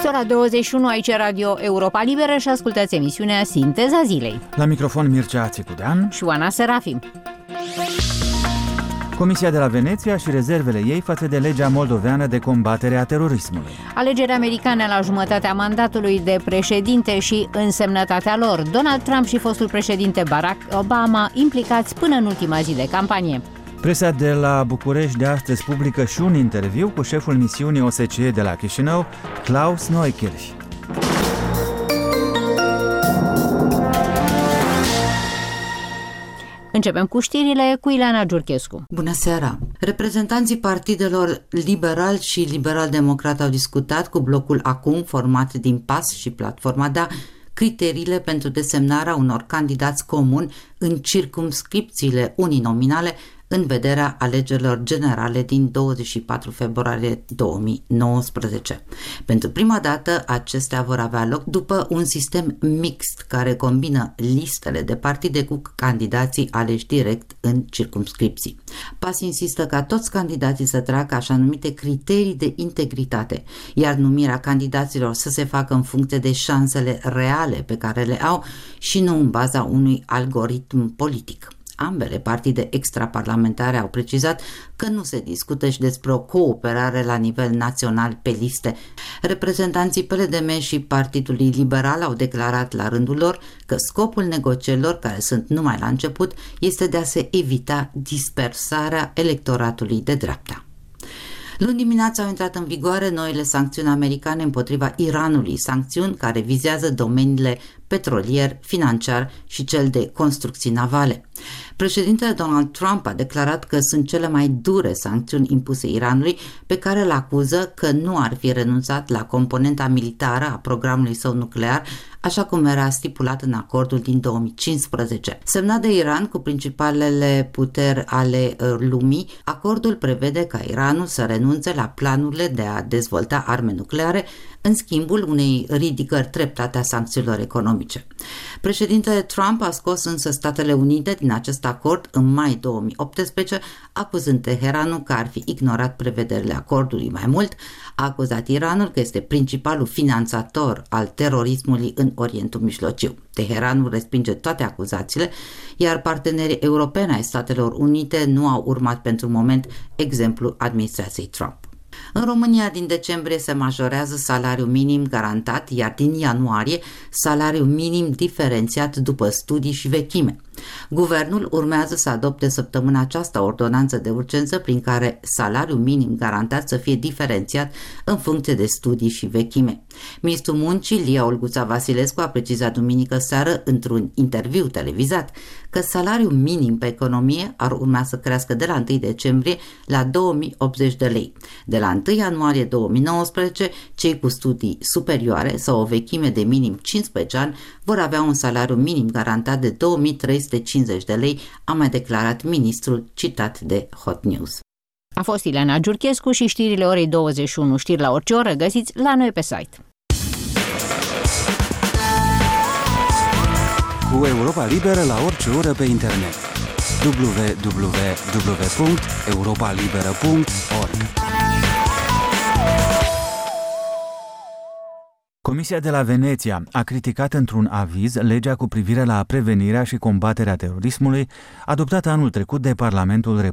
Este ora 21, aici Radio Europa Liberă și ascultați emisiunea Sinteza Zilei. La microfon Mircea Țicudean și Oana Serafim. Comisia de la Veneția și rezervele ei față de legea moldoveană de combatere a terorismului. Alegeri americane la jumătatea mandatului de președinte și însemnătatea lor. Donald Trump și fostul președinte Barack Obama implicați până în ultima zi de campanie. Presa de la București de astăzi publică și un interviu cu șeful misiunii OSCE de la Chișinău, Klaus Neukirch. Începem cu știrile cu Ileana Giurchescu. Bună seara! Reprezentanții partidelor liberal și liberal-democrat au discutat cu blocul Acum, format din PAS și Platforma Da, criteriile pentru desemnarea unor candidați comuni în circumscripțiile uninominale în vederea alegerilor generale din 24 februarie 2019. Pentru prima dată, acestea vor avea loc după un sistem mixt care combină listele de partide cu candidații aleși direct în circumscripții. PAS insistă ca toți candidații să treacă așa numite criterii de integritate, iar numirea candidaților să se facă în funcție de șansele reale pe care le au și nu în baza unui algoritm politic. Ambele partide extraparlamentare au precizat că nu se discută și despre o cooperare la nivel național pe liste. Reprezentanții PLDM și Partidului Liberal au declarat la rândul lor că scopul negocierilor, care sunt numai la început, este de a se evita dispersarea electoratului de dreapta. Luni dimineața au intrat în vigoare noile sancțiuni americane împotriva Iranului, sancțiuni care vizează domeniile petrolier, financiar și cel de construcții navale. Președintele Donald Trump a declarat că sunt cele mai dure sancțiuni impuse Iranului, pe care îl acuză că nu ar fi renunțat la componenta militară a programului său nuclear, așa cum era stipulat în acordul din 2015. Semnat de Iran cu principalele puteri ale lumii, acordul prevede ca Iranul să renunțe la planurile de a dezvolta arme nucleare în schimbul unei ridicări treptate a sancțiunilor economice. Președintele Trump a scos însă Statele Unite din acest acord în mai 2018, acuzând Teheranul că ar fi ignorat prevederile acordului. Mai mult, a acuzat Iranul că este principalul finanțator al terorismului în Orientul Mijlociu. Teheranul respinge toate acuzațiile, iar partenerii europeni ai Statelor Unite nu au urmat pentru moment exemplul administrației Trump. În România, din decembrie se majorează salariul minim garantat, iar din ianuarie salariul minim diferențiat după studii și vechime. Guvernul urmează să adopte săptămâna aceasta o ordonanță de urgență prin care salariul minim garantat să fie diferențiat în funcție de studii și vechime. Ministrul Muncii, Lia Olguța Vasilescu, a precizat duminică seară într-un interviu televizat că salariul minim pe economie ar urma să crească de la 1 decembrie la 2080 de lei. De la 1 ianuarie 2019, cei cu studii superioare sau o vechime de minim 15 ani vor avea un salariu minim garantat de 2350 de lei, a mai declarat ministrul citat de Hot News. A fost Ileana Giurchescu și știrile orei 21. Știri la orice oră găsiți la noi pe site. Cu Europa Liberă la orice oră pe internet. www.europalibera.org. Comisia de la Veneția a criticat într-un aviz legea cu privire la prevenirea și combaterea terorismului adoptată anul trecut de Parlamentul